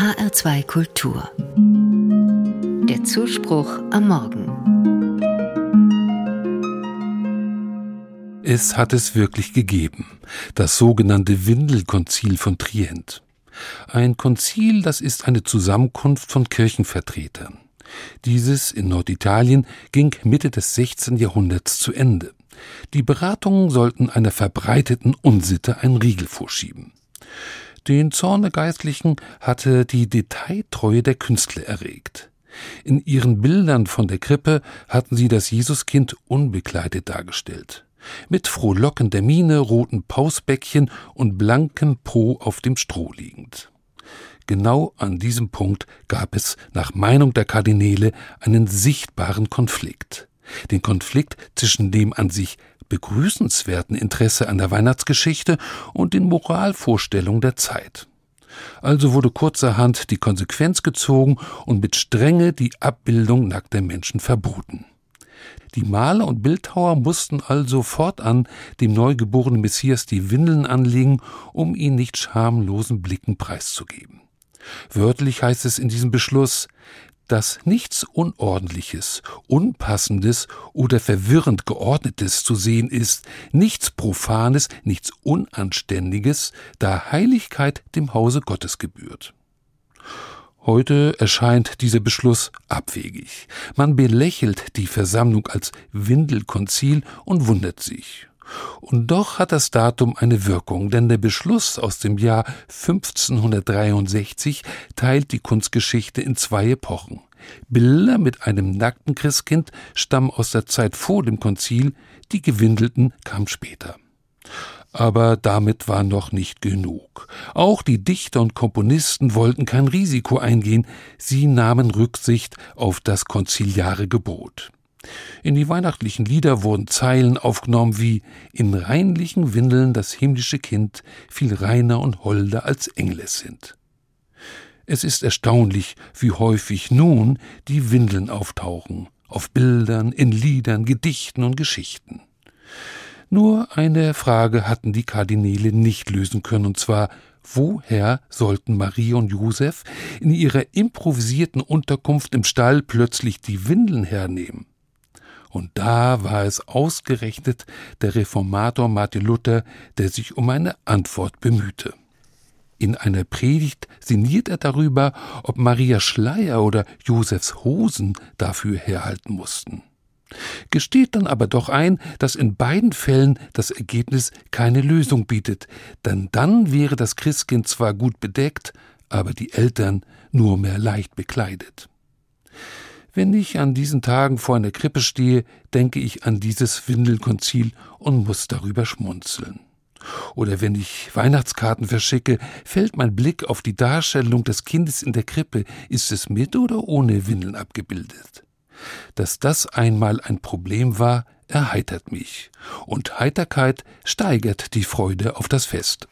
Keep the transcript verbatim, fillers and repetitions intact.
H R zwei Kultur. Der Zuspruch am Morgen. Es hat es wirklich gegeben, das sogenannte Windelkonzil von Trient. Ein Konzil, das ist eine Zusammenkunft von Kirchenvertretern. Dieses in Norditalien ging Mitte des sechzehnten Jahrhunderts zu Ende. Die Beratungen sollten einer verbreiteten Unsitte einen Riegel vorschieben. Den Zorn der Geistlichen hatte die Detailtreue der Künstler erregt. In ihren Bildern von der Krippe hatten sie das Jesuskind unbekleidet dargestellt. Mit frohlockender Miene, roten Pausbäckchen und blankem Po auf dem Stroh liegend. Genau an diesem Punkt gab es nach Meinung der Kardinäle einen sichtbaren Konflikt. Den Konflikt zwischen dem an sich begrüßenswerten Interesse an der Weihnachtsgeschichte und den Moralvorstellungen der Zeit. Also wurde kurzerhand die Konsequenz gezogen und mit Strenge die Abbildung nackter Menschen verboten. Die Maler und Bildhauer mussten also fortan dem neugeborenen Messias die Windeln anlegen, um ihn nicht schamlosen Blicken preiszugeben. Wörtlich heißt es in diesem Beschluss, dass nichts Unordentliches, Unpassendes oder verwirrend Geordnetes zu sehen ist, nichts Profanes, nichts Unanständiges, da Heiligkeit dem Hause Gottes gebührt. Heute erscheint dieser Beschluss abwegig. Man belächelt die Versammlung als Windelkonzil und wundert sich. Und doch hat das Datum eine Wirkung, denn der Beschluss aus dem Jahr fünfzehnhundertdreiundsechzig teilt die Kunstgeschichte in zwei Epochen. Bilder mit einem nackten Christkind stammen aus der Zeit vor dem Konzil, die gewindelten kamen später. Aber damit war noch nicht genug. Auch die Dichter und Komponisten wollten kein Risiko eingehen, sie nahmen Rücksicht auf das konziliare Gebot. In die weihnachtlichen Lieder wurden Zeilen aufgenommen wie »In reinlichen Windeln das himmlische Kind viel reiner und holder als Engel es sind«. Es ist erstaunlich, wie häufig nun die Windeln auftauchen, auf Bildern, in Liedern, Gedichten und Geschichten. Nur eine Frage hatten die Kardinäle nicht lösen können, und zwar, woher sollten Maria und Josef in ihrer improvisierten Unterkunft im Stall plötzlich die Windeln hernehmen? Und da war es ausgerechnet der Reformator Martin Luther, der sich um eine Antwort bemühte. In einer Predigt sinniert er darüber, ob Marias Schleier oder Josefs Hosen dafür herhalten mussten. Gesteht dann aber doch ein, dass in beiden Fällen das Ergebnis keine Lösung bietet, denn dann wäre das Christkind zwar gut bedeckt, aber die Eltern nur mehr leicht bekleidet. Wenn ich an diesen Tagen vor einer Krippe stehe, denke ich an dieses Windelkonzil und muss darüber schmunzeln. Oder wenn ich Weihnachtskarten verschicke, fällt mein Blick auf die Darstellung des Kindes in der Krippe. Ist es mit oder ohne Windeln abgebildet? Dass das einmal ein Problem war, erheitert mich. Und Heiterkeit steigert die Freude auf das Fest.